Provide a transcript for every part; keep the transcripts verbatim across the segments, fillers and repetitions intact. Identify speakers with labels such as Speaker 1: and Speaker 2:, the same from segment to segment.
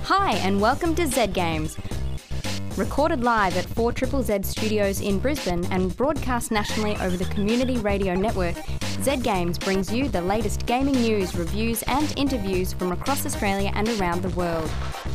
Speaker 1: Hi and welcome to Z Games. Recorded live at four Z Z Z Studios in Brisbane and broadcast nationally over the Community Radio Network, Z Games brings you the latest gaming news, reviews and interviews from across Australia and around the world.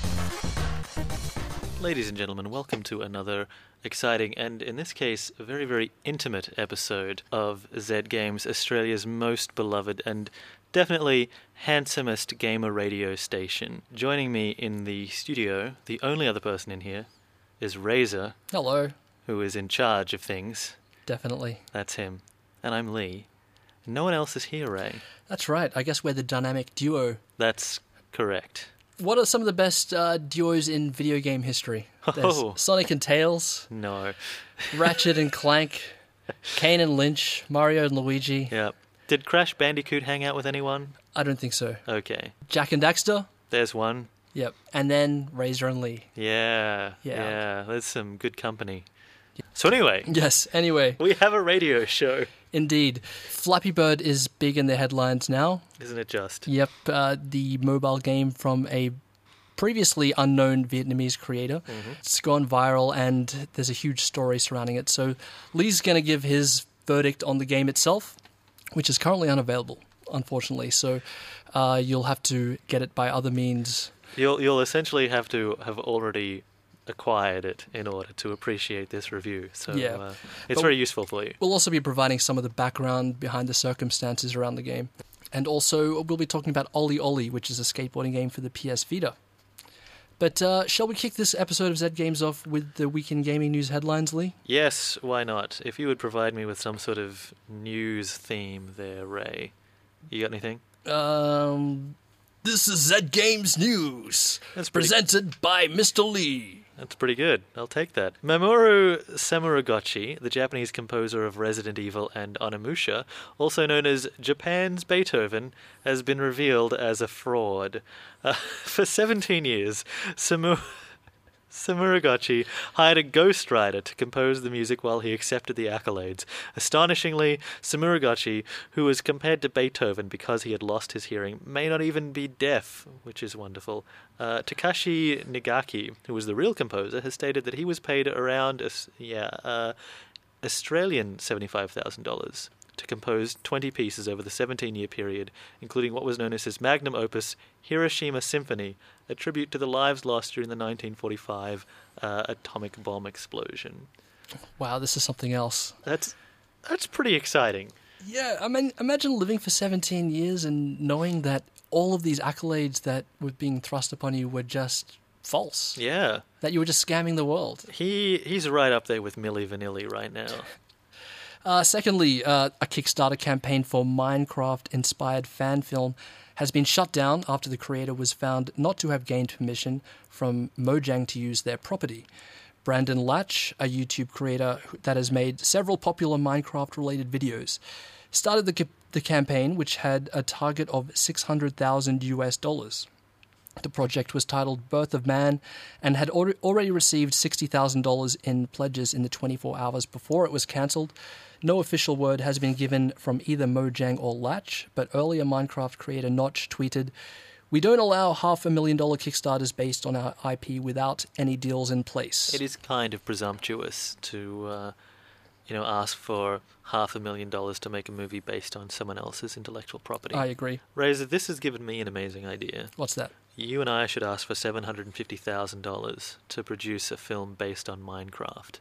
Speaker 2: Ladies and gentlemen, welcome to another exciting and, in this case, a very, very intimate episode of Z Games, Australia's most beloved and definitely handsomest gamer radio station. Joining me in the studio, the only other person in here, is Razor.
Speaker 3: Hello.
Speaker 2: Who is in charge of things.
Speaker 3: Definitely.
Speaker 2: That's him. And I'm Lee. No one else is here, Ray.
Speaker 3: That's right. I guess we're the dynamic duo.
Speaker 2: That's correct.
Speaker 3: What are some of the best uh, duos in video game history? There's
Speaker 2: Oh.
Speaker 3: Sonic and Tails,
Speaker 2: No.
Speaker 3: Ratchet and Clank, Kane and Lynch, Mario and Luigi.
Speaker 2: Yep. Did Crash Bandicoot hang out with anyone?
Speaker 3: I don't think so.
Speaker 2: Okay.
Speaker 3: Jack and Daxter.
Speaker 2: There's one.
Speaker 3: Yep. And then Razor and Lee.
Speaker 2: Yeah.
Speaker 3: Yeah.
Speaker 2: Yeah. There's some good company. So anyway,
Speaker 3: Yes. Anyway,
Speaker 2: we have a radio show.
Speaker 3: indeed. Flappy Bird is big in the headlines now.
Speaker 2: Isn't it just?
Speaker 3: Yep. Uh, the mobile game from a previously unknown Vietnamese creator.
Speaker 2: Mm-hmm.
Speaker 3: It's gone viral and there's a huge story surrounding it. So Lee's going to give his verdict on the game itself, which is currently unavailable, unfortunately. So uh, you'll have to get it by other means.
Speaker 2: You'll you'll essentially have to have already acquired it in order to appreciate this review. So
Speaker 3: Yeah.
Speaker 2: uh, it's
Speaker 3: But-
Speaker 2: very useful for you.
Speaker 3: We'll also be providing some of the background behind the circumstances around the game. And also we'll be talking about Ollie Ollie, which is a skateboarding game for the P S Vita. But uh, shall we kick this episode of Z Games off with the weekend gaming news headlines, Lee?
Speaker 2: Yes, why not? If you would provide me with some sort of news theme there, Ray. You got anything?
Speaker 3: Um, this is Z Games News,
Speaker 2: That's pretty
Speaker 3: presented by Mister Lee.
Speaker 2: That's pretty good. I'll take that. Mamoru Samuragochi, the Japanese composer of Resident Evil and Onimusha, also known as Japan's Beethoven, has been revealed as a fraud. Uh, for seventeen years, Samu- Samuragochi hired a ghostwriter to compose the music while he accepted the accolades. Astonishingly, Samuragochi, who was compared to Beethoven because he had lost his hearing, may not even be deaf, which is wonderful. Uh, Takashi Nagaki, who was the real composer, has stated that he was paid around, Aus- yeah, uh, Australian seventy-five thousand dollars to compose twenty pieces over the seventeen-year period, including what was known as his magnum opus, Hiroshima Symphony, a tribute to the lives lost during the nineteen forty-five uh, atomic bomb explosion.
Speaker 3: Wow, this is something else.
Speaker 2: That's that's pretty exciting.
Speaker 3: Yeah, I mean, imagine living for seventeen years and knowing that all of these accolades that were being thrust upon you were just false.
Speaker 2: Yeah,
Speaker 3: That you were just scamming the world.
Speaker 2: he he's right up there with Milli Vanilli right now.
Speaker 3: Uh, secondly, uh, a Kickstarter campaign for Minecraft-inspired fan film has been shut down after the creator was found not to have gained permission from Mojang to use their property. Brandon Latch, a YouTube creator that has made several popular Minecraft-related videos, started the, the campaign, which had a target of six hundred thousand U S dollars. The project was titled Birth of Man and had al- already received sixty thousand dollars in pledges in the twenty-four hours before it was cancelled. No official word has been given from either Mojang or Latch, but earlier Minecraft creator Notch tweeted, "We don't allow half a million dollar Kickstarters based on our I P without any deals in place."
Speaker 2: It is kind of presumptuous to, uh, you know, ask for half a million dollars to make a movie based on someone else's intellectual property.
Speaker 3: I agree.
Speaker 2: Razor, this has given me an amazing idea.
Speaker 3: What's that?
Speaker 2: You and I should ask for seven hundred fifty thousand dollars to produce a film based on Minecraft.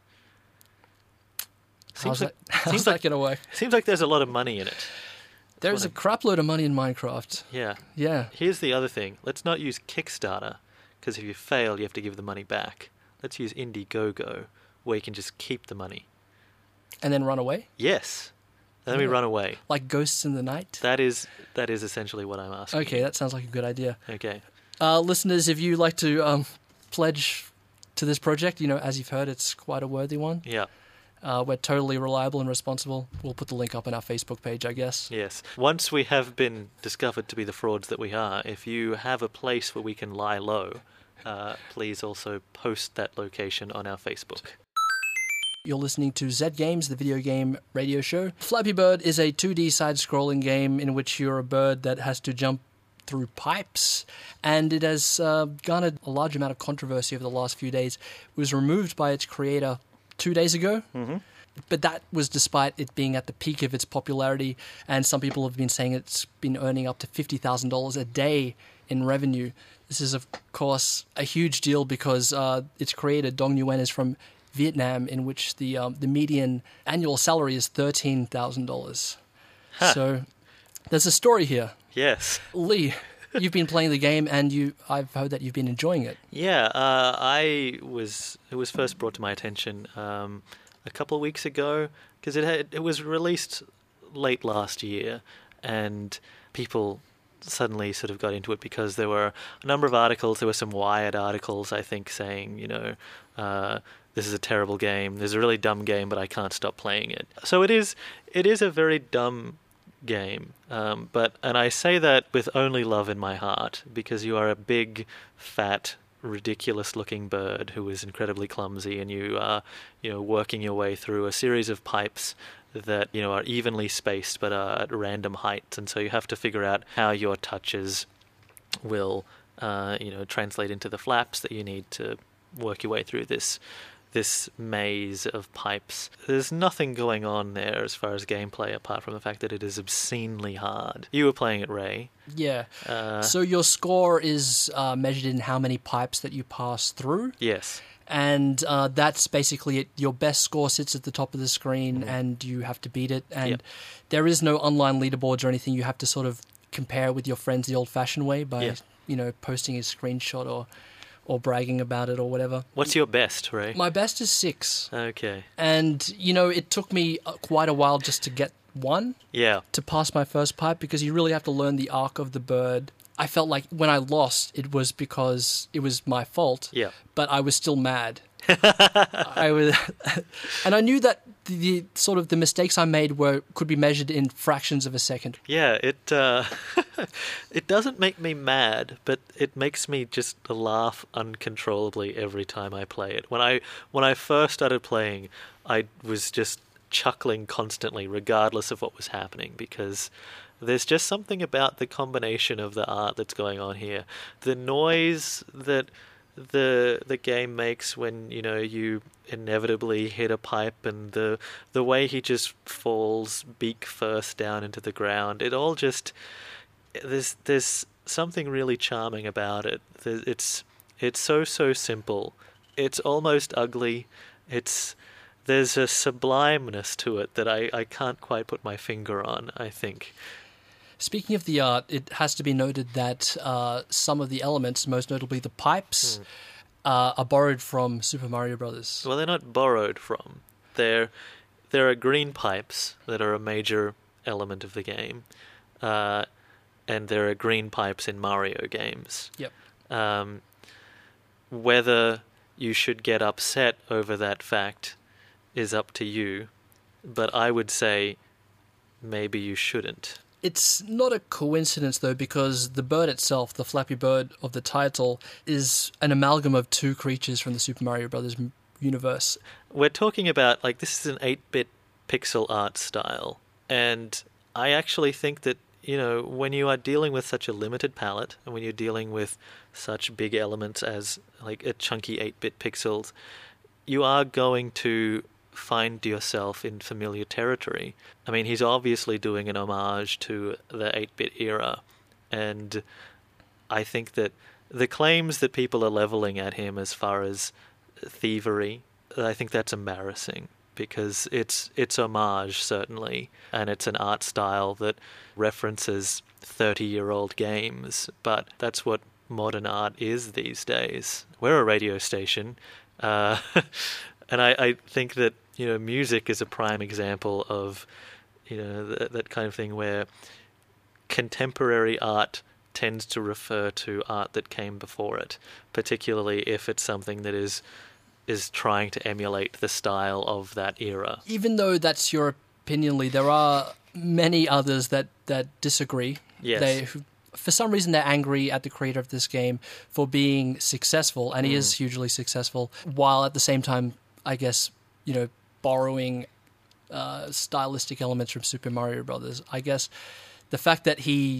Speaker 3: How's
Speaker 2: Seems like,
Speaker 3: that, how's
Speaker 2: seems
Speaker 3: that
Speaker 2: like,
Speaker 3: going to work?
Speaker 2: seems like there's a lot of money in it.
Speaker 3: There's a
Speaker 2: what
Speaker 3: crapload of money in Minecraft.
Speaker 2: Yeah.
Speaker 3: Yeah.
Speaker 2: Here's the other thing. Let's not use Kickstarter, because if you fail, you have to give the money back. Let's use Indiegogo, where you can just keep the money.
Speaker 3: And then run away?
Speaker 2: Yes. And then we
Speaker 3: Yeah.
Speaker 2: run away.
Speaker 3: Like Ghosts in the Night?
Speaker 2: That is that is essentially what I'm asking.
Speaker 3: Okay,
Speaker 2: you.
Speaker 3: that sounds like a good idea.
Speaker 2: Okay.
Speaker 3: Uh, listeners, if you'd like to um, pledge to this project, you know, as you've heard, it's quite a worthy one.
Speaker 2: Yeah.
Speaker 3: Uh, we're totally reliable and responsible. We'll put the link up on our Facebook page, I guess.
Speaker 2: Yes. Once we have been discovered to be the frauds that we are, if you have a place where we can lie low, uh, please also post that location on our Facebook.
Speaker 3: You're listening to Z Games, the video game radio show. Flappy Bird is a two D side-scrolling game in which you're a bird that has to jump through pipes, and it has uh, garnered a large amount of controversy over the last few days. It was removed by its creator two days ago, mm-hmm. but that was despite it being at the peak of its popularity, and some people have been saying it's been earning up to fifty thousand dollars a day in revenue. This is, of course, a huge deal because uh, its creator, Dong Nguyen, is from Vietnam, in which the um, the median annual salary is thirteen thousand dollars.
Speaker 2: Huh.
Speaker 3: So there's a story here.
Speaker 2: Yes.
Speaker 3: Lee, you've been playing the game, and you I've heard that you've been enjoying it.
Speaker 2: Yeah, uh, I was. It was first brought to my attention um, a couple of weeks ago because it had, it was released late last year, and people suddenly sort of got into it because there were a number of articles. There were some Wired articles, I think, saying, you know, uh, this is a terrible game. This is a really dumb game, but I can't stop playing it. So it is. It is a very dumb game, um, but and I say that with only love in my heart because you are a big, fat, ridiculous-looking bird who is incredibly clumsy, and you are, you know, working your way through a series of pipes that, you know, are evenly spaced but are at random heights, and so you have to figure out how your touches will, uh, you know, translate into the flaps that you need to work your way through this this maze of pipes. There's nothing going on there as far as gameplay apart from the fact that it is obscenely hard. You were playing it, Ray.
Speaker 3: Yeah.
Speaker 2: Uh,
Speaker 3: so your score is uh, measured in how many pipes that you pass through.
Speaker 2: yes.
Speaker 3: And uh, that's basically it. Your best score sits at the top of the screen, mm-hmm. and you have to beat it. And
Speaker 2: yep.
Speaker 3: there is no online leaderboards or anything. You have to sort of compare with your friends the old-fashioned way by,
Speaker 2: yep.
Speaker 3: you know, posting a screenshot or or bragging about it or whatever.
Speaker 2: What's your best, Ray?
Speaker 3: My best is six.
Speaker 2: Okay.
Speaker 3: And, you know, it took me uh, quite a while just to get one.
Speaker 2: Yeah.
Speaker 3: To pass my first pipe, because you really have to learn the arc of the bird. I felt like when I lost, it was because it was my fault.
Speaker 2: Yeah.
Speaker 3: But I was still mad. I was, and I knew that the, the sort of the mistakes I made were could be measured in fractions of a second.
Speaker 2: Yeah, it uh, it doesn't make me mad, but it makes me just laugh uncontrollably every time I play it. When I when I first started playing, I was just chuckling constantly, regardless of what was happening, because there's just something about the combination of the art that's going on here. The noise that the the game makes when, you know, you inevitably hit a pipe, and the the way he just falls beak first down into the ground, it all just there's there's something really charming about it. It's it's so so simple. It's almost ugly. It's there's a sublimeness to it that I, I can't quite put my finger on, I think.
Speaker 3: Speaking of the art, it has to be noted that uh, some of the elements, most notably the pipes, mm. uh, are borrowed from Super Mario Brothers.
Speaker 2: Well, they're not borrowed from. They're, there are green pipes that are a major element of the game, uh, and there are green pipes in Mario games.
Speaker 3: Yep.
Speaker 2: Um, whether you should get upset over that fact is up to you, but I would say maybe you shouldn't.
Speaker 3: It's not a coincidence, though, because the bird itself, the Flappy Bird of the title, is an amalgam of two creatures from the Super Mario Brothers universe.
Speaker 2: We're talking about, like, this is an eight-bit pixel art style, and I actually think that, you know, when you are dealing with such a limited palette, and when you're dealing with such big elements as, like, a chunky eight-bit pixels, you are going to find yourself in familiar territory. I mean, he's obviously doing an homage to the eight-bit era, and I think that the claims that people are leveling at him as far as thievery, I think that's embarrassing, because it's it's homage, certainly, and it's an art style that references thirty-year-old games, but that's what modern art is these days. We're a radio station, uh, and I, I think that, you know, music is a prime example of, you know, that, that kind of thing where contemporary art tends to refer to art that came before it, particularly if it's something that is is trying to emulate the style of that era.
Speaker 3: Even though that's your opinion, Lee, there are many others that, that disagree.
Speaker 2: Yes.
Speaker 3: They, for some reason, they're angry at the creator of this game for being successful, and he mm. is hugely successful, while at the same time, I guess, you know, borrowing uh, stylistic elements from Super Mario Brothers. I guess the fact that he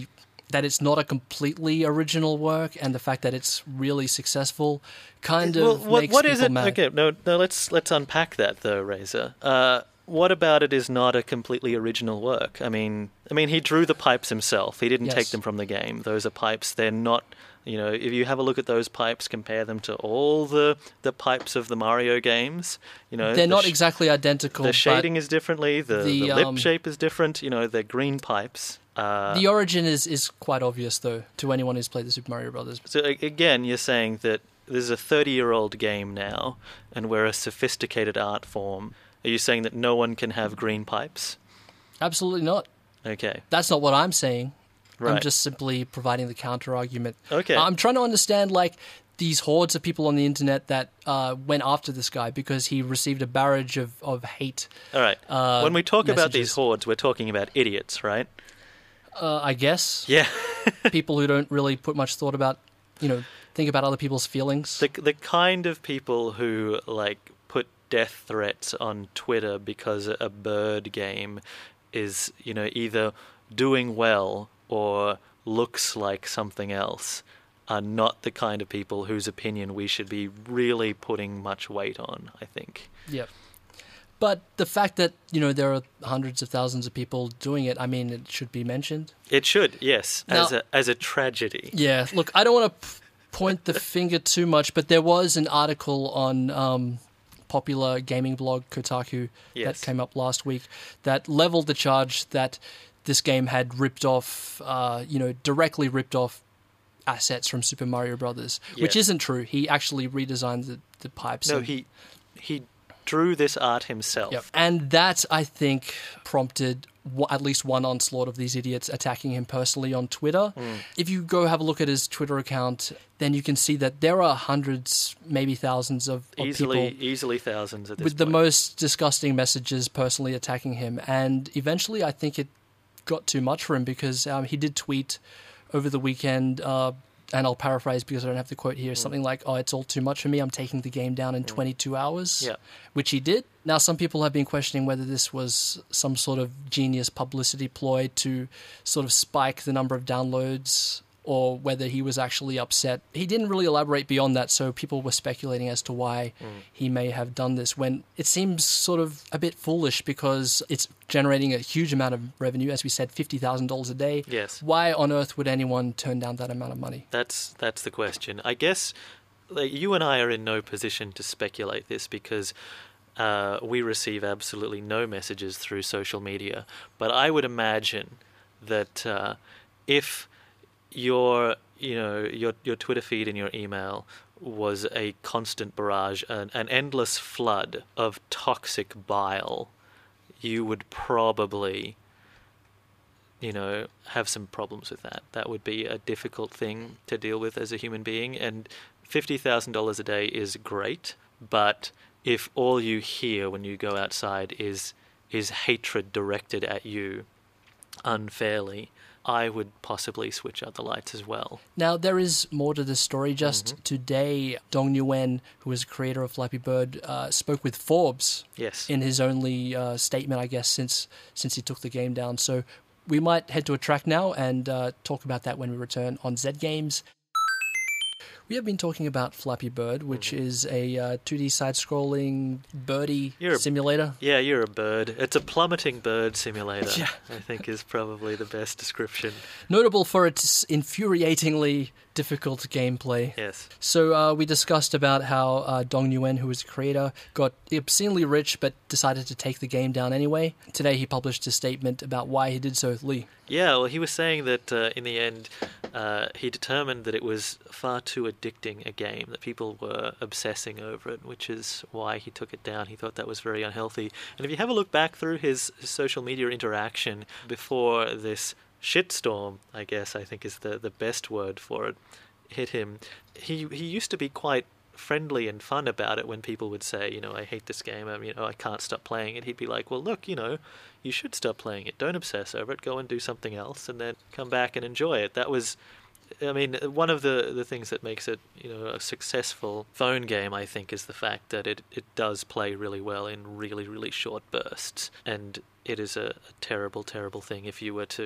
Speaker 3: that it's not a completely original work, and the fact that it's really successful kind
Speaker 2: well,
Speaker 3: of
Speaker 2: what,
Speaker 3: makes
Speaker 2: what
Speaker 3: people
Speaker 2: is it?
Speaker 3: mad.
Speaker 2: Okay, no, no. Let's let's unpack that though, Razor. Uh, what about it is not a completely original work? I mean, I mean, he drew the pipes himself. He didn't
Speaker 3: Yes.
Speaker 2: take them from the game. Those are pipes. They're not. You know, if you have a look at those pipes, compare them to all the the pipes of the Mario games. You know,
Speaker 3: They're
Speaker 2: the
Speaker 3: not
Speaker 2: sh-
Speaker 3: exactly identical.
Speaker 2: The
Speaker 3: but
Speaker 2: shading is differently. The,
Speaker 3: the,
Speaker 2: the lip
Speaker 3: um,
Speaker 2: shape is different. You know, they're green pipes. Uh,
Speaker 3: the origin is, is quite obvious, though, to anyone who's played the Super Mario Brothers.
Speaker 2: So a- again, you're saying that this is a thirty-year-old game now, and we're a sophisticated art form. Are you saying that no one can have green pipes?
Speaker 3: Absolutely not.
Speaker 2: Okay,
Speaker 3: That's not what I'm saying. I'm
Speaker 2: right.
Speaker 3: just simply providing the counter argument.
Speaker 2: Okay.
Speaker 3: I'm trying to understand, like, these hordes of people on the internet that uh, went after this guy because he received a barrage of, of hate.
Speaker 2: All right.
Speaker 3: uh,
Speaker 2: when we talk about these
Speaker 3: messages.
Speaker 2: hordes, we're talking about idiots, right?
Speaker 3: Uh, I guess.
Speaker 2: Yeah.
Speaker 3: People who don't really put much thought about, you know, think about other people's feelings.
Speaker 2: the the kind of people who like put death threats on Twitter because a bird game is, you know, either doing well or looks like something else are not the kind of people whose opinion we should be really putting much weight on, I think.
Speaker 3: Yep. But the fact that, you know, there are hundreds of thousands of people doing it, I mean, it should be mentioned.
Speaker 2: It should, yes, as
Speaker 3: Now-
Speaker 2: a as a tragedy.
Speaker 3: Yeah, look, I don't want to p- point the finger too much, but there was an article on um, popular gaming blog Kotaku
Speaker 2: Yes.
Speaker 3: that came up last week that leveled the charge that this game had ripped off, uh, you know, directly ripped off assets from Super Mario Brothers, which
Speaker 2: Yes.
Speaker 3: isn't true. He actually redesigned the, the pipes.
Speaker 2: No,
Speaker 3: and-
Speaker 2: he he drew this art himself.
Speaker 3: Yep. And that, I think, prompted w- at least one onslaught of these idiots attacking him personally on Twitter.
Speaker 2: Hmm.
Speaker 3: If you go have a look at his Twitter account, then you can see that there are hundreds, maybe thousands of, of
Speaker 2: Easily,
Speaker 3: people
Speaker 2: easily thousands at this
Speaker 3: with the
Speaker 2: point.
Speaker 3: most disgusting messages personally attacking him. And eventually, I think it got too much for him because um, he did tweet over the weekend, uh, and I'll paraphrase because I don't have the quote here, something like, oh, it's all too much for me. I'm taking the game down in twenty-two hours,
Speaker 2: Yeah.
Speaker 3: which he did. Now, some people have been questioning whether this was some sort of genius publicity ploy to sort of spike the number of downloads or whether he was actually upset. He didn't really elaborate beyond that, so people were speculating as to why he may have done this when it seems sort of a bit foolish because it's generating a huge amount of revenue, as we said, fifty thousand dollars a day.
Speaker 2: Yes.
Speaker 3: Why on earth would anyone turn down that amount of money?
Speaker 2: That's that's the question. I guess like, you and I are in no position to speculate this because uh, we receive absolutely no messages through social media. But I would imagine that uh, if your you know your your Twitter feed and your email was a constant barrage, an, an endless flood of toxic bile, you would probably you know, have some problems with that. That would be a difficult thing to deal with as a human being. And fifty thousand dollars a day is great, but if all you hear when you go outside is is hatred directed at you unfairly, I would possibly switch out the lights as well.
Speaker 3: Now, there is more to this story. Just
Speaker 2: Mm-hmm.
Speaker 3: today, Dong Nguyen, who is the creator of Flappy Bird, uh, spoke with Forbes
Speaker 2: Yes.
Speaker 3: in his only uh, statement, I guess, since since he took the game down. So we might head to a track now and uh, talk about that when we return on Z Games. We have been talking about Flappy Bird, which is a uh, two D side-scrolling birdie
Speaker 2: You're a-
Speaker 3: simulator.
Speaker 2: Yeah, you're a bird. It's a plummeting bird simulator,
Speaker 3: Yeah.
Speaker 2: I think is probably the best description.
Speaker 3: Notable for its infuriatingly difficult gameplay.
Speaker 2: Yes.
Speaker 3: So uh, we discussed about how uh, Dong Nguyen, who was the creator, got obscenely rich but decided to take the game down anyway. Today he published a statement about why he did so. Lee.
Speaker 2: Yeah, well, he was saying that uh, in the end, uh, he determined that it was far too addicting a game, that people were obsessing over it, which is why he took it down. He thought that was very unhealthy. And if you have a look back through his, his social media interaction before this shitstorm, I guess I think is the, the best word for it, hit him, he he used to be quite friendly and fun about it when people would say, you know, I hate this game, I mean, you know, I can't stop playing it. He'd be like, well, look, you know, you should stop playing it. Don't obsess over it. Go and do something else and then come back and enjoy it. That was, I mean, one of the, the things that makes it, you know, a successful phone game, I think, is the fact that it, it does play really well in really, really short bursts. And it is a, a terrible, terrible thing if you were to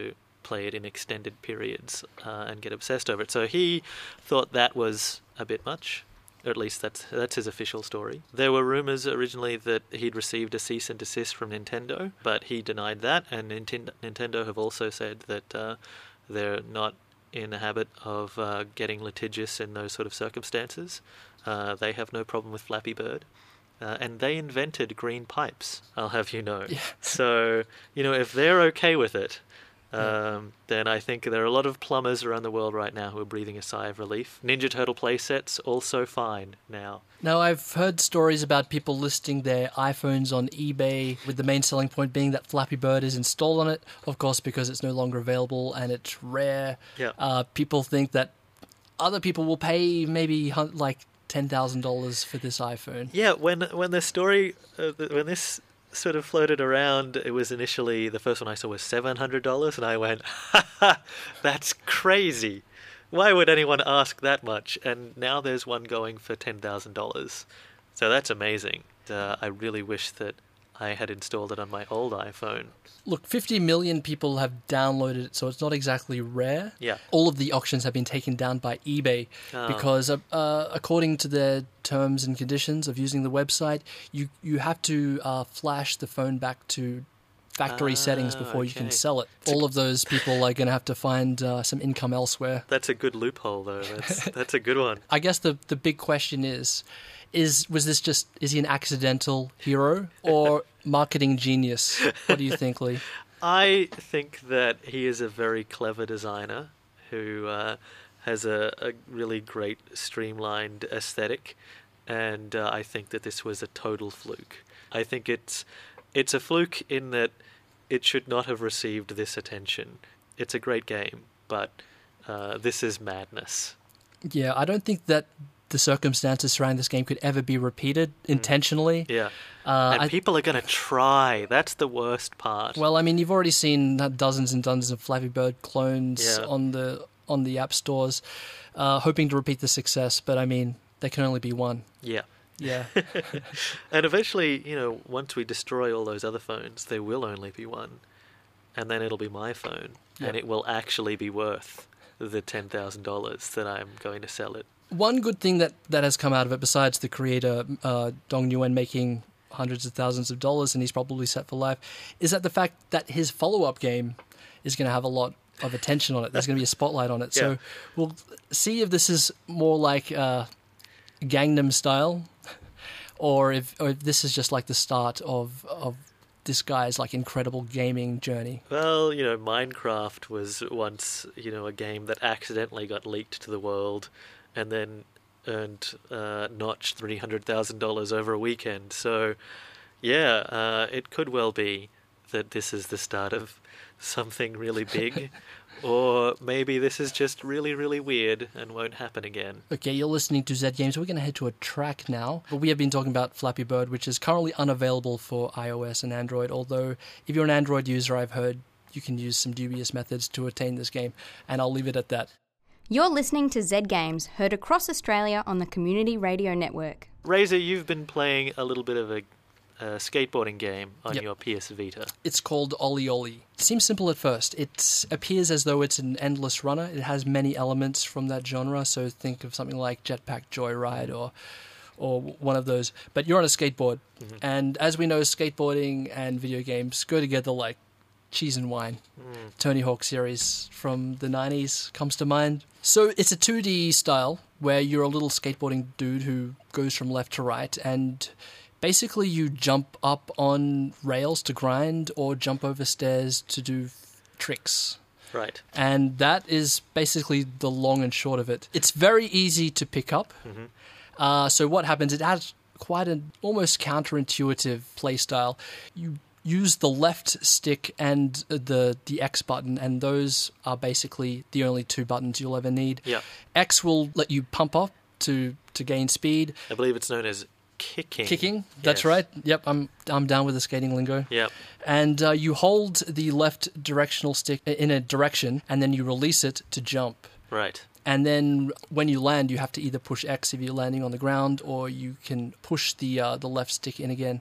Speaker 2: play it in extended periods uh, and get obsessed over it. So he thought that was a bit much. Or at least that's that's his official story. There were rumors originally that he'd received a cease and desist from Nintendo, but he denied that, and Nintendo, Nintendo have also said that uh, they're not in the habit of uh, getting litigious in those sort of circumstances. Uh, they have no problem with Flappy Bird. Uh, and they invented green pipes, I'll have you know.
Speaker 3: Yeah.
Speaker 2: So, you know, if they're okay with it, um,
Speaker 3: Yeah.
Speaker 2: then I think there are a lot of plumbers around the world right now who are breathing a sigh of relief. Ninja Turtle playsets, also fine now.
Speaker 3: Now, I've heard stories about people listing their iPhones on eBay, with the main selling point being that Flappy Bird is installed on it, of course, because it's no longer available and it's rare.
Speaker 2: Yeah.
Speaker 3: Uh, people think that other people will pay maybe hun- like ten thousand dollars for this iPhone.
Speaker 2: Yeah, when when the story, uh, when this sort of floated around, it was initially, the first one I saw was seven hundred dollars, and I went, ha ha, that's crazy. Why would anyone ask that much? And now there's one going for ten thousand dollars. So that's amazing. Uh, I really wish that I had installed it on my old iPhone.
Speaker 3: Look, fifty million people have downloaded it, so it's not exactly rare.
Speaker 2: Yeah.
Speaker 3: All of the auctions have been taken down by eBay
Speaker 2: Oh.
Speaker 3: because, uh, uh, according to their terms and conditions of using the website, you, you have to uh, flash the phone back to factory
Speaker 2: Ah,
Speaker 3: settings before you can
Speaker 2: okay.
Speaker 3: sell it. All of those people are going to have to find uh, some income elsewhere.
Speaker 2: That's a good loophole, though. That's that's a good one.
Speaker 3: I guess the, the big question is, is was this just, is he an accidental hero or marketing genius? What do you think, Lee?
Speaker 2: I think that he is a very clever designer who uh, has a, a really great streamlined aesthetic, and uh, I think that this was a total fluke. I think it's it's a fluke in that it should not have received this attention. It's a great game, but uh, this is madness.
Speaker 3: Yeah, I don't think that the circumstances surrounding this game could ever be repeated intentionally.
Speaker 2: Yeah.
Speaker 3: Uh,
Speaker 2: and
Speaker 3: I-
Speaker 2: people are going to try. That's the worst part.
Speaker 3: Well, I mean, you've already seen dozens and dozens of Flappy Bird clones
Speaker 2: Yeah.
Speaker 3: on the on the app stores, uh, hoping to repeat the success. But I mean, there can only be one.
Speaker 2: Yeah.
Speaker 3: Yeah,
Speaker 2: And eventually, you know, once we destroy all those other phones, there will only be one. And then it'll be my phone.
Speaker 3: Yeah.
Speaker 2: And it will actually be worth the ten thousand dollars that I'm going to sell it.
Speaker 3: one good thing that, that has come out of it, besides the creator uh, Dong Nguyen making hundreds of thousands of dollars, and he's probably set for life, is that the fact that his follow-up game is going to have a lot of attention on it. There's going to be a spotlight on it.
Speaker 2: Yeah.
Speaker 3: So we'll see if this is more like uh, Gangnam Style, or if or if this is just like the start of of this guy's like incredible gaming journey.
Speaker 2: Well, you know, Minecraft was once, you know, a game that accidentally got leaked to the world and then earned uh, Notch three hundred thousand dollars over a weekend. So, yeah, uh, it could well be that this is the start of something really big. Or maybe this is just really, really weird and won't happen again.
Speaker 3: Okay, you're listening to Zed Games. We're going to head to a track now. But we have been talking about Flappy Bird, which is currently unavailable for iOS and Android. Although, if you're an Android user, I've heard you can use some dubious methods to attain this game. And I'll leave it at that.
Speaker 1: You're listening to Zed Games, heard across Australia on the Community Radio Network.
Speaker 2: Razor, you've been playing a little bit of a, a skateboarding game on
Speaker 3: Yep.
Speaker 2: your P S Vita.
Speaker 3: It's called Ollie Ollie. It seems simple at first. It appears as though it's an endless runner. It has many elements from that genre, so think of something like Jetpack Joyride or or one of those. But you're on a skateboard,
Speaker 2: Mm-hmm.
Speaker 3: and as we know, skateboarding and video games go together like cheese and wine.
Speaker 2: Mm.
Speaker 3: Tony Hawk series from the nineties comes to mind. So it's a two D style where you're a little skateboarding dude who goes from left to right, and basically you jump up on rails to grind or jump over stairs to do f- tricks.
Speaker 2: Right.
Speaker 3: And that is basically the long and short of it. It's very easy to pick up.
Speaker 2: Mm-hmm.
Speaker 3: Uh, so what happens, it has quite an almost counterintuitive play style. You use the left stick and the the X button, and those are basically the only two buttons you'll ever need.
Speaker 2: Yeah.
Speaker 3: X will let you pump up to, to gain speed.
Speaker 2: I believe it's known as kicking.
Speaker 3: Kicking, that's
Speaker 2: Yes.
Speaker 3: right. Yep, I'm I'm down with the skating lingo.
Speaker 2: Yep.
Speaker 3: And uh, you hold the left directional stick in a direction, and then you release it to jump.
Speaker 2: Right.
Speaker 3: And then when you land, you have to either push X if you're landing on the ground, or you can push the uh, the left stick in again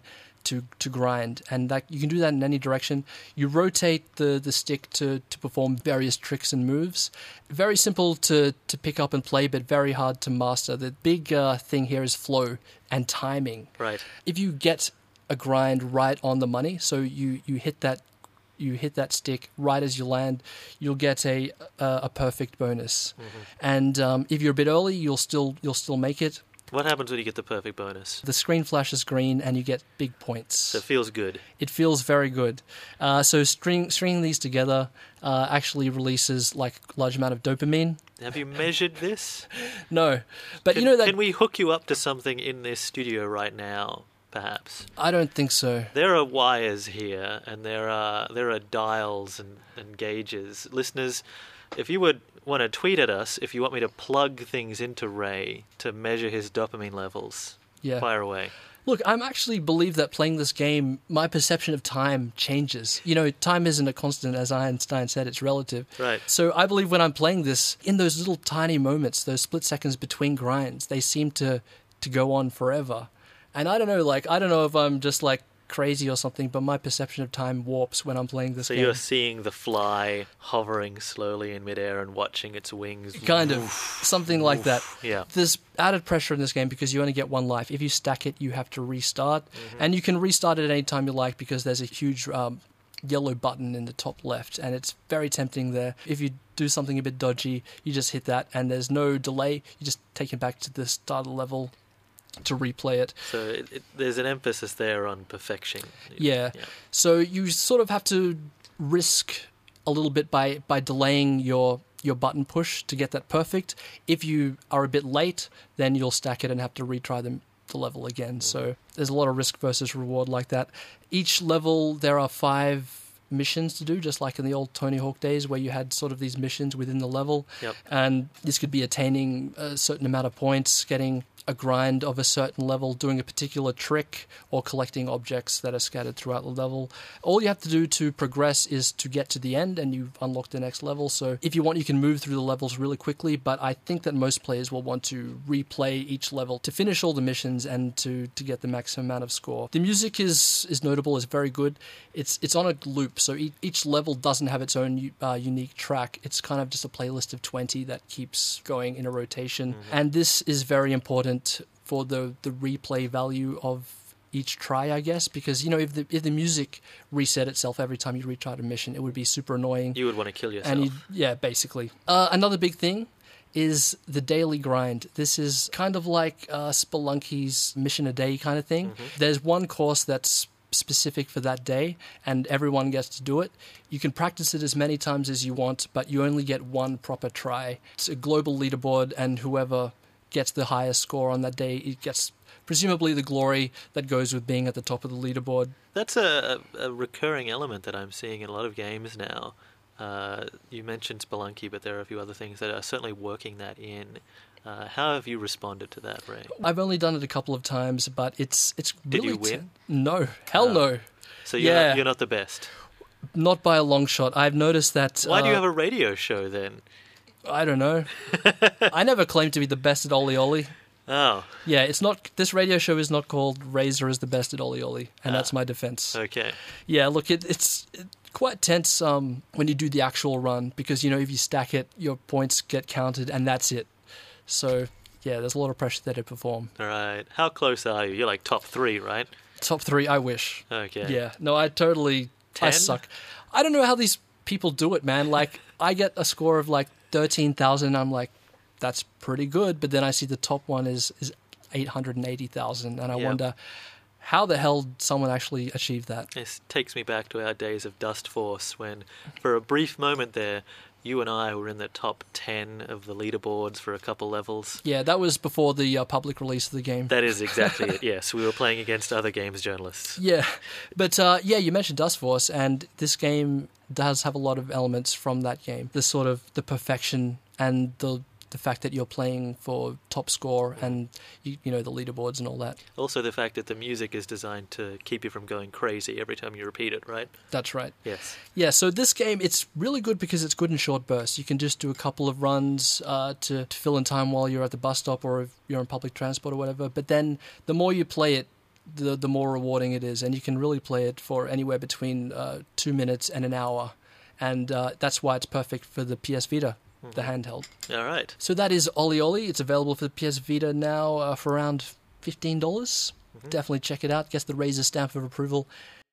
Speaker 3: to, to grind, and that you can do that in any direction. You rotate the, the stick to, to perform various tricks and moves. Very simple to, to pick up and play, but very hard to master. The big uh, thing here is flow and timing.
Speaker 2: Right.
Speaker 3: If you get a grind right on the money, so you, you hit that you hit that stick right as you land, you'll get a a, a perfect bonus. Mm-hmm. And um, if you're a bit early, you'll still you'll still make it.
Speaker 2: What happens when you get the perfect bonus?
Speaker 3: The screen flashes green and you get big points.
Speaker 2: So it feels good.
Speaker 3: It feels very good. Uh, so string, stringing these together uh, actually releases like a large amount of dopamine.
Speaker 2: Have you measured this?
Speaker 3: No. But
Speaker 2: can,
Speaker 3: you know that...
Speaker 2: Can we hook you up to something in this studio right now, perhaps?
Speaker 3: I don't think so.
Speaker 2: There are wires here, and there are there are dials and, and gauges. Listeners, if you would want to tweet at us, if you want me to plug things into Ray to measure his dopamine levels,
Speaker 3: yeah.
Speaker 2: fire away.
Speaker 3: Look, I'm actually believe that playing this game, my perception of time changes. You know, time isn't a constant, as Einstein said, it's relative.
Speaker 2: Right.
Speaker 3: So I believe when I'm playing this, in those little tiny moments, those split seconds between grinds, they seem to, to go on forever. And I don't know, like, I don't know if I'm just, like, crazy or something, but my perception of time warps when I'm playing this
Speaker 2: so
Speaker 3: game.
Speaker 2: So you're seeing the fly hovering slowly in midair and watching its wings.
Speaker 3: Kind of.
Speaker 2: Oof.
Speaker 3: Something like
Speaker 2: Oof.
Speaker 3: that.
Speaker 2: Yeah.
Speaker 3: There's added pressure in this game because you only get one life. If you stack it, you have to restart. Mm-hmm. And you can restart it any time you like because there's a huge um, yellow button in the top left, and it's very tempting there. If you do something a bit dodgy, you just hit that, and there's no delay. You just take it back to the start of the level to replay it.
Speaker 2: So it, it, there's an emphasis there on perfection.
Speaker 3: Yeah.
Speaker 2: yeah.
Speaker 3: So you sort of have to risk a little bit by, by delaying your your button push to get that perfect. If you are a bit late, then you'll stack it and have to retry the, the level again. Mm-hmm. So there's a lot of risk versus reward like that. Each level, there are five missions to do, just like in the old Tony Hawk days where you had sort of these missions within the level.
Speaker 2: Yep.
Speaker 3: And this could be attaining a certain amount of points, getting a grind of a certain level, doing a particular trick, or collecting objects that are scattered throughout the level. All you have to do to progress is to get to the end and you've unlocked the next level. So if you want, you can move through the levels really quickly, but I think that most players will want to replay each level to finish all the missions and to, to get the maximum amount of score. The music is, is notable, is very good. It's it's on a loop, so each, each level doesn't have its own uh, unique track. It's kind of just a playlist of twenty that keeps going in a rotation. Mm-hmm. And this is very important for the, the replay value of each try, I guess, because, you know, if the if the music reset itself every time you retry a mission, it would be super annoying.
Speaker 2: You would want to kill yourself.
Speaker 3: And yeah, basically. Uh, another big thing is the daily grind. This is kind of like uh, Spelunky's mission a day kind of thing. Mm-hmm. There's one course that's specific for that day and everyone gets to do it. You can practice it as many times as you want, but you only get one proper try. It's a global leaderboard, and whoever gets the highest score on that day, it gets presumably the glory that goes with being at the top of the leaderboard.
Speaker 2: That's a, a recurring element that I'm seeing in a lot of games now. Uh, you mentioned Spelunky, but there are a few other things that are certainly working that in. Uh, how have you responded to that, Ray?
Speaker 3: I've only done it a couple of times, but it's it's
Speaker 2: Did
Speaker 3: really
Speaker 2: you win?
Speaker 3: T- no, hell
Speaker 2: Oh.
Speaker 3: no.
Speaker 2: So you're,
Speaker 3: Yeah.
Speaker 2: not, you're not the best.
Speaker 3: Not by a long shot. I've noticed that.
Speaker 2: Why do you
Speaker 3: uh,
Speaker 2: have a radio show then?
Speaker 3: I don't know. I never claimed to be the best at Oli Oli.
Speaker 2: Oh,
Speaker 3: Yeah, it's not. This radio show is not called Razor is the best at Oli Oli, and
Speaker 2: Ah.
Speaker 3: that's my defense.
Speaker 2: okay.
Speaker 3: Yeah, look, it, it's it, quite tense um, when you do the actual run because, you know, if you stack it, your points get counted, and that's it. So yeah, there's a lot of pressure there to perform.
Speaker 2: All right. How close are you? You're like top three, right?
Speaker 3: Top three, I wish.
Speaker 2: Okay.
Speaker 3: Yeah, no, I totally. I
Speaker 2: Ten?
Speaker 3: suck. I don't know how these people do it, man. Like, I get a score of like thirteen thousand. I'm like, that's pretty good. But then I see the top one is is eight hundred and eighty thousand, and I
Speaker 2: Yeah.
Speaker 3: wonder how the hell someone actually achieved that.
Speaker 2: This takes me back to our days of Dust Force when, for a brief moment there, you and I were in the top ten of the leaderboards for a couple levels.
Speaker 3: Yeah, that was before the uh, public release of the game.
Speaker 2: That is exactly it, yes. We were playing against other games journalists.
Speaker 3: Yeah, but uh, yeah, you mentioned Dust Force, and this game does have a lot of elements from that game. The sort of the perfection and the the fact that you're playing for top score and you, you know the leaderboards and all that.
Speaker 2: Also the fact that the music is designed to keep you from going crazy every time you repeat it, right?
Speaker 3: That's right.
Speaker 2: Yes.
Speaker 3: Yeah, so this game, it's really good because it's good in short bursts. You can just do a couple of runs uh, to, to fill in time while you're at the bus stop or if you're on public transport or whatever. But then the more you play it, the the more rewarding it is, and you can really play it for anywhere between uh, two minutes and an hour, and uh, that's why it's perfect for the P S Vita, mm-hmm. the handheld.
Speaker 2: All right.
Speaker 3: So that is Oli Oli. It's available for the P S Vita now uh, for around fifteen dollars. Mm-hmm. Definitely check it out. Gets the Razer stamp of approval.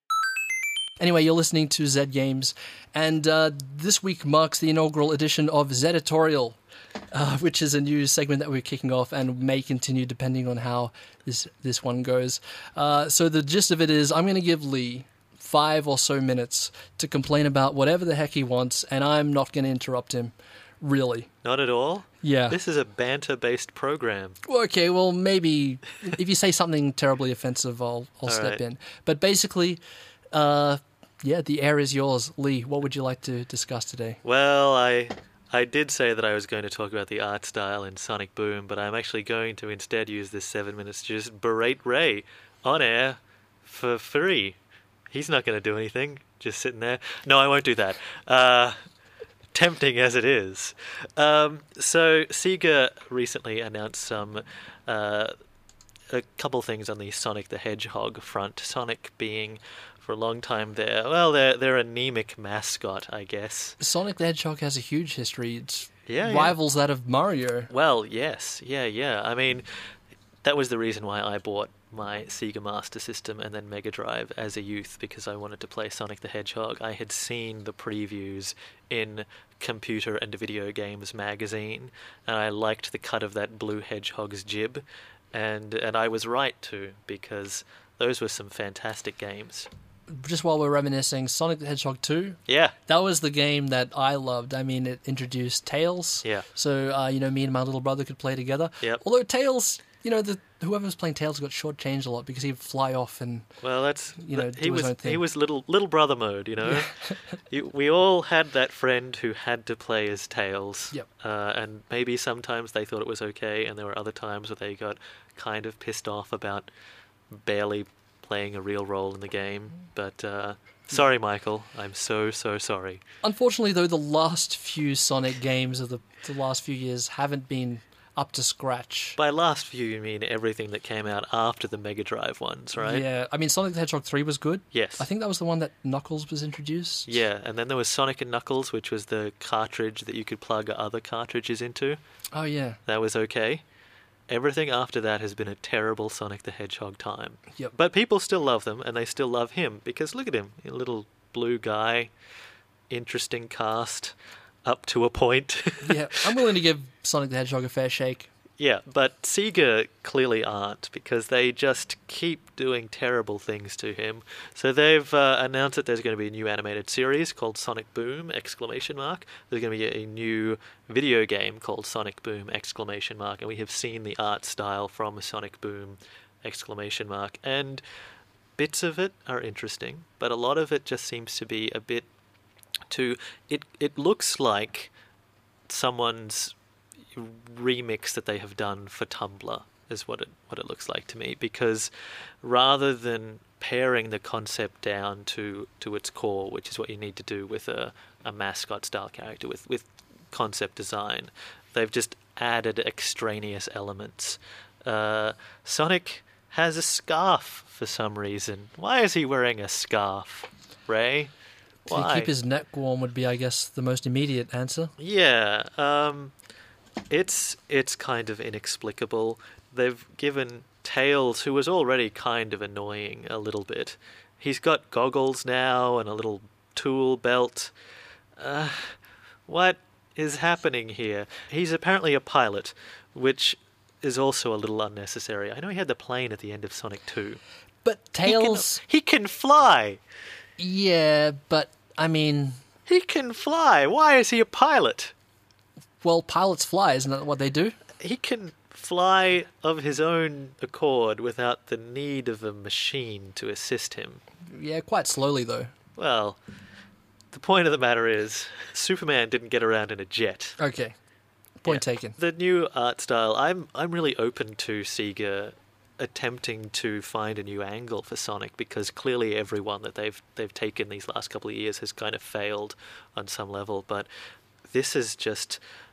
Speaker 3: Anyway, you're listening to Z Games, and uh, this week marks the inaugural edition of Zeditorial, uh, which is a new segment that we're kicking off and may continue depending on how this this one goes. Uh, so the gist of it is I'm going to give Lee five or so minutes to complain about whatever the heck he wants, and I'm not going to interrupt him, really.
Speaker 2: Not at all?
Speaker 3: Yeah.
Speaker 2: This is a banter-based program.
Speaker 3: Okay, well, maybe if you say something terribly offensive, I'll, I'll step
Speaker 2: right.
Speaker 3: in. But basically... Uh, Yeah, the air is yours. Lee, what would you like to discuss today?
Speaker 2: Well, I I did say that I was going to talk about the art style in Sonic Boom, but I'm actually going to instead use this seven minutes to just berate Ray on air for free. He's not going to do anything, just sitting there. No, I won't do that. Uh, tempting as it is. Um, so, Sega recently announced some... Uh, a couple things on the Sonic the Hedgehog front. Sonic being... for a long time there. Well, they're they're anemic mascot, I guess.
Speaker 3: Sonic the Hedgehog has a huge history. It
Speaker 2: yeah,
Speaker 3: rivals
Speaker 2: yeah.
Speaker 3: that of Mario.
Speaker 2: Well, yes. Yeah, yeah. I mean, that was the reason why I bought my Sega Master System and then Mega Drive as a youth, because I wanted to play Sonic the Hedgehog. I had seen the previews in Computer and Video Games magazine, and I liked the cut of that blue hedgehog's jib, and and I was right to, because those were some fantastic games.
Speaker 3: Just while we're reminiscing, Sonic the Hedgehog two,
Speaker 2: yeah,
Speaker 3: that was the game that I loved. I mean, it introduced Tails,
Speaker 2: yeah.
Speaker 3: So uh, you know, me and my little brother could play together.
Speaker 2: Yep.
Speaker 3: Although Tails, you know, the whoever was playing Tails got shortchanged a lot because he'd fly off and
Speaker 2: well, that's
Speaker 3: you know,
Speaker 2: he
Speaker 3: do
Speaker 2: was
Speaker 3: his own thing.
Speaker 2: he was little little brother mode, you know.
Speaker 3: Yeah.
Speaker 2: you, we all had that friend who had to play as Tails,
Speaker 3: yep.
Speaker 2: uh, and maybe sometimes they thought it was okay, and there were other times where they got kind of pissed off about barely playing a real role in the game. But uh, sorry, Michael, I'm so so sorry. Unfortunately,
Speaker 3: though, the last few Sonic games of the, the last few years haven't been up to scratch.
Speaker 2: By last few, you mean everything that came out after the Mega Drive ones, right?
Speaker 3: Yeah, I mean, Sonic the Hedgehog three was good.
Speaker 2: Yes.
Speaker 3: I think that was the one that Knuckles was introduced.
Speaker 2: Yeah, and then there was Sonic and Knuckles, which was the cartridge that you could plug other cartridges into.
Speaker 3: Oh, yeah.
Speaker 2: That was okay. Everything after that has been a terrible Sonic the Hedgehog time.
Speaker 3: Yep.
Speaker 2: But people still love them, and they still love him, because look at him, a little blue guy, interesting cast, up to a point.
Speaker 3: Yeah, I'm willing to give Sonic the Hedgehog a fair shake.
Speaker 2: Yeah, but Sega clearly aren't, because they just keep doing terrible things to him. So they've uh, announced that there's going to be a new animated series called Sonic Boom! Exclamation mark. There's going to be a new video game called Sonic Boom! Exclamation mark, and we have seen the art style from Sonic Boom! Exclamation mark, and bits of it are interesting, but a lot of it just seems to be a bit too... It it looks like someone's remix that they have done for Tumblr is what it what it looks like to me, because rather than paring the concept down to, to its core, which is what you need to do with a, a mascot style character with, with concept design, they've just added extraneous elements. Uh, Sonic has a scarf for some reason. Why is he wearing a scarf, Ray? Why?
Speaker 3: To keep his neck warm would be, I guess, the most immediate answer.
Speaker 2: Yeah, um... It's it's kind of inexplicable. They've given Tails, who was already kind of annoying a little bit, he's got goggles now and a little tool belt. Uh, what is happening here? He's apparently a pilot, which is also a little unnecessary. I know he had the plane at the end of Sonic two.
Speaker 3: But Tails...
Speaker 2: He can, he can fly!
Speaker 3: Yeah, but, I mean...
Speaker 2: He can fly! Why is he a pilot?
Speaker 3: Well, pilots fly, isn't that what they do?
Speaker 2: He can fly of his own accord without the need of a machine to assist him.
Speaker 3: Yeah, quite slowly, though.
Speaker 2: Well, the point of the matter is, Superman didn't get around in a jet.
Speaker 3: Okay. Point
Speaker 2: yeah.
Speaker 3: taken.
Speaker 2: The new art style, I'm I'm really open to Sega attempting to find a new angle for Sonic, because clearly everyone that they've they've taken these last couple of years has kind of failed on some level, but this is just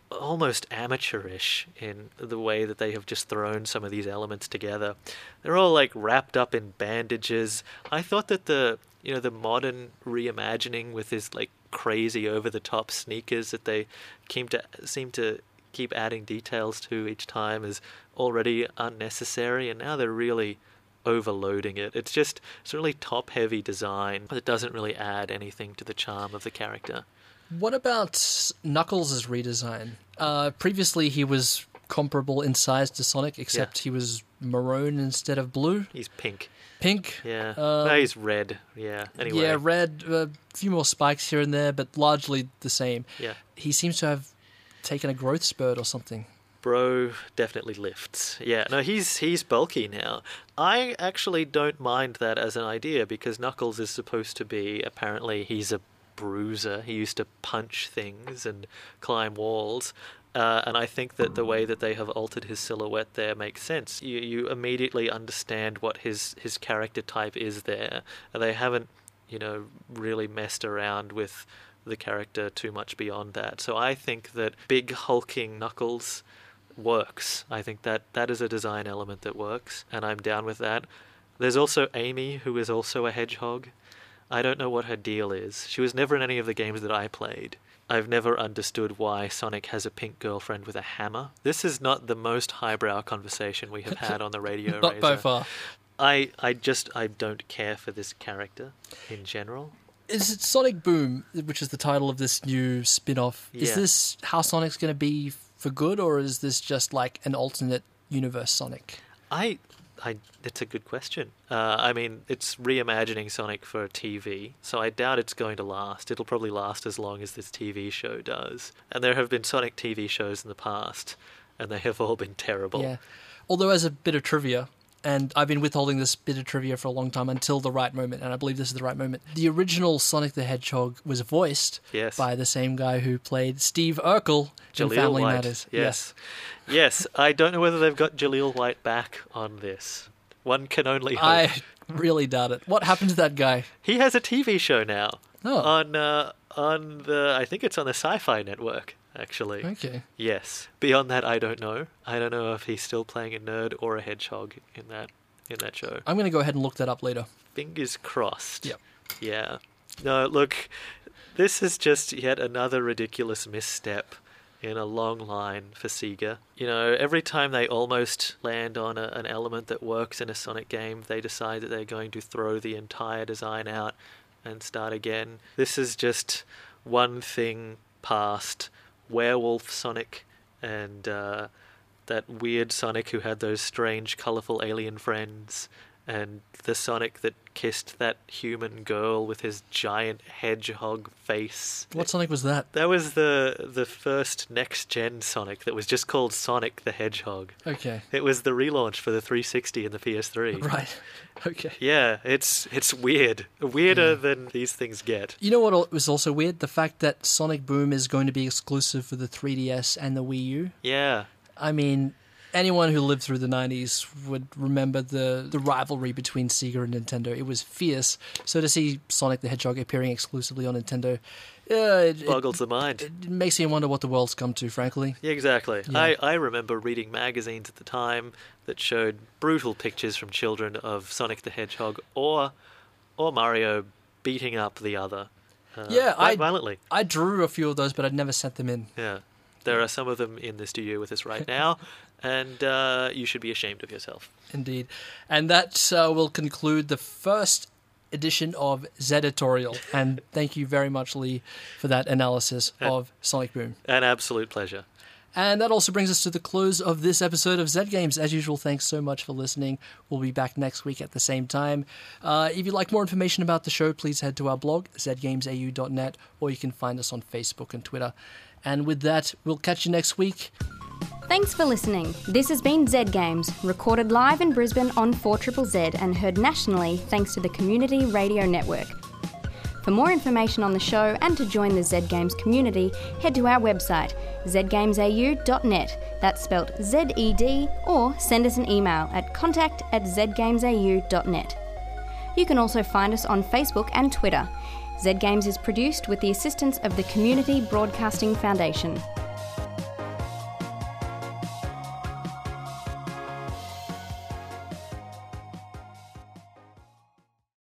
Speaker 2: almost amateurish in the way that they have just thrown some of these elements together. They're all like wrapped up in bandages. I thought that the you know the modern reimagining with his like crazy over the top sneakers that they came to seem to keep adding details to each time is already unnecessary, and now they're really overloading it. It's just it's a really top heavy design that doesn't really add anything to the charm of the character.
Speaker 3: What about Knuckles' redesign? Uh, previously, he was comparable in size to Sonic, except yeah. he was maroon instead of blue.
Speaker 2: He's pink.
Speaker 3: Pink?
Speaker 2: Yeah.
Speaker 3: Um,
Speaker 2: no, he's red. Yeah. Anyway.
Speaker 3: Yeah, red. A uh, few more spikes here and there, but largely the same.
Speaker 2: Yeah.
Speaker 3: He seems to have taken a growth spurt or something.
Speaker 2: Bro definitely lifts. Yeah, no, he's he's bulky now. I actually don't mind that as an idea because Knuckles is supposed to be, apparently, he's a bruiser. He used to punch things and climb walls. Uh, and I think that the way that they have altered his silhouette there makes sense. You you immediately understand what his, his character type is there. And they haven't, you know, really messed around with the character too much beyond that. So I think that big hulking Knuckles works. I think that that is a design element that works, and I'm down with that. There's also Amy, who is also a hedgehog. I don't know what her deal is. She was never in any of the games that I played. I've never understood why Sonic has a pink girlfriend with a hammer. This is not the most highbrow conversation we have had on the radio.
Speaker 3: Not
Speaker 2: Razor.
Speaker 3: by far.
Speaker 2: I, I just I don't care for this character in general.
Speaker 3: Is it Sonic Boom, which is the title of this new spin-off?
Speaker 2: Yeah.
Speaker 3: Is this how Sonic's going to be for good, or is this just like an alternate universe Sonic?
Speaker 2: I, I, it's a good question. Uh, I mean, it's reimagining Sonic for T V, so I doubt it's going to last. It'll probably last as long as this T V show does. And there have been Sonic T V shows in the past, and they have all been terrible.
Speaker 3: Yeah. Although, as a bit of trivia, and I've been withholding this bit of trivia for a long time until the right moment, and I believe this is the right moment. The original Sonic the Hedgehog was voiced
Speaker 2: yes.
Speaker 3: by the same guy who played Steve Urkel in
Speaker 2: Jaleel
Speaker 3: Family
Speaker 2: White.
Speaker 3: Matters.
Speaker 2: Yes. Yes. yes, I don't know whether they've got Jaleel White back on this. One can only hope.
Speaker 3: I really doubt it. What happened to that guy?
Speaker 2: He has a T V show now.
Speaker 3: Oh.
Speaker 2: On, uh, on the, I think it's on the Sci-Fi Network. Actually.
Speaker 3: Okay.
Speaker 2: Yes. Beyond that, I don't know. I don't know if he's still playing a nerd or a hedgehog in that in that show.
Speaker 3: I'm going to go ahead and look that up later.
Speaker 2: Fingers crossed.
Speaker 3: Yep.
Speaker 2: Yeah. No, look, this is just yet another ridiculous misstep in a long line for Sega. You know, every time they almost land on a, an element that works in a Sonic game, they decide that they're going to throw the entire design out and start again. This is just one thing past Werewolf Sonic and uh, that weird Sonic who had those strange, colourful alien friends, and the Sonic that kissed that human girl with his giant hedgehog face.
Speaker 3: What Sonic was that?
Speaker 2: That was the the first next-gen Sonic that was just called Sonic the Hedgehog.
Speaker 3: Okay.
Speaker 2: It was the relaunch for the three sixty and the P S three.
Speaker 3: Right. Okay.
Speaker 2: Yeah, it's it's weird. Weirder
Speaker 3: Yeah.
Speaker 2: than these things get.
Speaker 3: You know what was also weird? The fact that Sonic Boom is going to be exclusive for the three D S and the Wii U.
Speaker 2: Yeah.
Speaker 3: I mean, anyone who lived through the nineties would remember the, the rivalry between Sega and Nintendo. It was fierce. So to see Sonic the Hedgehog appearing exclusively on Nintendo, uh, it,
Speaker 2: Boggles
Speaker 3: it,
Speaker 2: the mind.
Speaker 3: It makes you wonder what the world's come to, frankly.
Speaker 2: Yeah, exactly.
Speaker 3: Yeah.
Speaker 2: I, I remember reading magazines at the time that showed brutal pictures from children of Sonic the Hedgehog or or Mario beating up the other. Uh,
Speaker 3: Yeah,
Speaker 2: quite
Speaker 3: I-
Speaker 2: violently.
Speaker 3: I drew a few of those, but I'd never sent them in.
Speaker 2: Yeah. There are some of them in the studio with us right now, and uh, you should be ashamed of yourself.
Speaker 3: Indeed. And that uh, will conclude the first edition of Zeditorial. And thank you very much, Lee, for that analysis of Sonic Boom.
Speaker 2: An absolute pleasure.
Speaker 3: And that also brings us to the close of this episode of Zed Games. As usual, thanks so much for listening. We'll be back next week at the same time. Uh, if you'd like more information about the show, please head to our blog, zed games a u dot net, or you can find us on Facebook and Twitter. And with that, we'll catch you next week.
Speaker 1: Thanks for listening. This has been Zed Games, recorded live in Brisbane on four Z Z Z and heard nationally thanks to the Community Radio Network. For more information on the show and to join the Zed Games community, head to our website, zed games a u dot net. That's spelt Z E D, or send us an email at contact at zed games a u dot net. You can also find us on Facebook and Twitter. Zed Games is produced with the assistance of the Community Broadcasting Foundation.